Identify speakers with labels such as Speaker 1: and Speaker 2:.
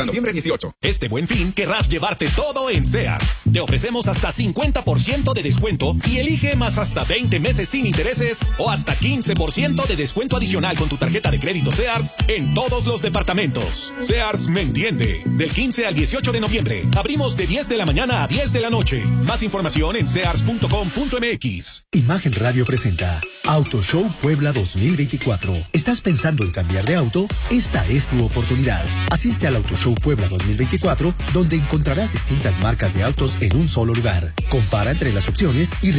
Speaker 1: Noviembre 18.
Speaker 2: Este Buen Fin querrás llevarte todo en Sears. Te ofrecemos hasta 50% de descuento y elige más hasta 20 meses sin intereses o hasta 15% de descuento adicional con tu tarjeta de crédito Sears en todos los departamentos. Sears me entiende. Del 15 al 18 de noviembre. Abrimos de 10 de la mañana a 10 de la noche. Más información en sears.com.mx.
Speaker 3: Imagen Radio presenta Auto Show Puebla 2024. ¿Estás pensando en cambiar de auto? Esta es tu oportunidad. Asiste al Auto Show Puebla 2024, donde encontrarás distintas marcas de autos en un solo lugar. Compara entre las opciones y